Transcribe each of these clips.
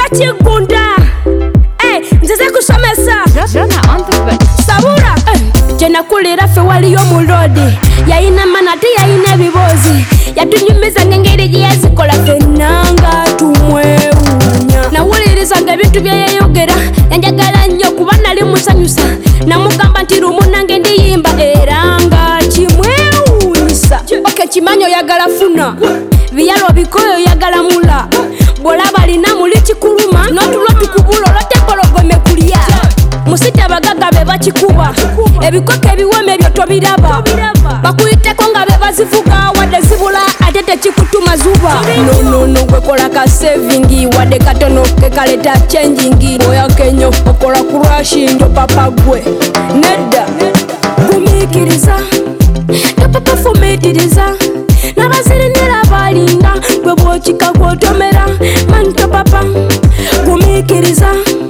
Chigunda nzize kusomesa Sabura jena kulira fe waliyo mulodi yaina manati yaina bibozi yatunyumiza ngengeri gyezikola fe nanga tumwewunya nawuliriza ebintu byeyayogera yanjagala nnyo kuba nali musanyusa namugamba nti lumu nange ndiyimba era nga kimwewunyisa kimanyo yagala funa biyalo bikoyo yagala mula bwolaba alina muli kikuluma n'otulo tukubula olwatempologome kulya musita abagaga be bakikuba ebikoko ebiwome ebyo tobiraba bakuyiteko nga be bazivuga wadde zibula ate tekikutuma zuba nonono gwekola ka savingi wadde katono kekaleta changing oya kenyo okola ku rashindo papa gwe nedda kumikiriza tapapa fumitiriza nabazirinira balinda gwe bwokika gwotomera manto papa kumikiriza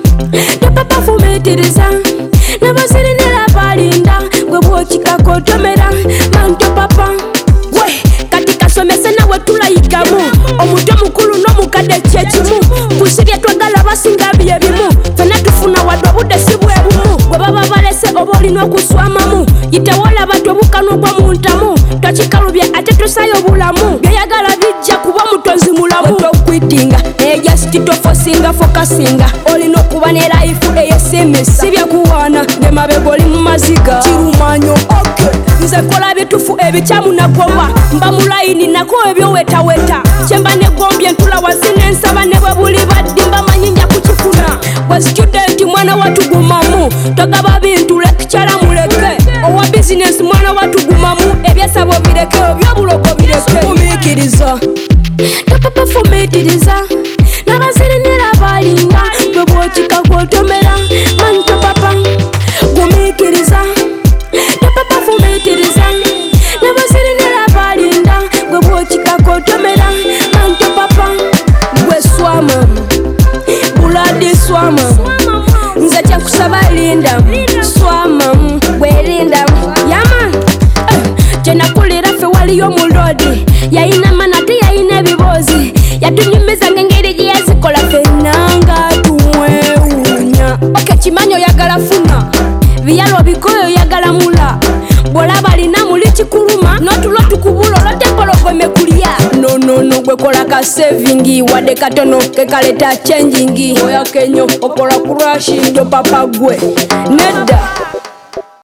tapapa fumitiriza nabazirinira balinda gwe bwokika gwotomera manto papa gwe kati kasomese nawe tulayigamu omuto mukulu n'omukadde kyekimu kusibye twagala basinga byebimu fena tufuna wadde obudde si bwe bumu gwe baba balese oba olina okuswamamu yitewola batobukano gwa muntamu twakikalubye ate tusayo obulamu byoyagala bijja kuba mutozi mulamu okwitinga naye jasiti tofosinga fokasinga olina okuba ne laifu eyesemesa sibyakuwaana ngemabega oli mu maziga kirumanyo nze kola bitufu ebikyamu nagoba mba mulayini nako ebyowetaweta kyemba negombye ntula wazina ensaba ne bwe buli baddi mba manyinja kukifuna bwe studenti mwana watugumamu togaba bintu lekikyala muleke owa bizinesi mwana watugumamu ebyasabo bireke ebyobulogo bireke kumikiriza tapapa fumitiriza nabazirinira balinda gwe bwokika gwotomera manto papa kumikiriza tapapa fumitiriza nabazirinira balinda gwe bwokika gwotomera manto papa gwe swama buladi swama nze kyenkusaba linda swama bwelinda yaman kyenakulira fe waliyo mulodi yayina manati yayina ebibozi yatunyumiza ngengeri gyeyazikola fe nanga tumwewunya kimanyo yagala funa biyalo bikoyo yagala mula bwolaba alina muli kikuluma n'otulo tukubula olwatempologome kulya nonono gwekola ka savingi wadde katono kekaleta changing oya kenyo okola ku rashindo papa gwe nedda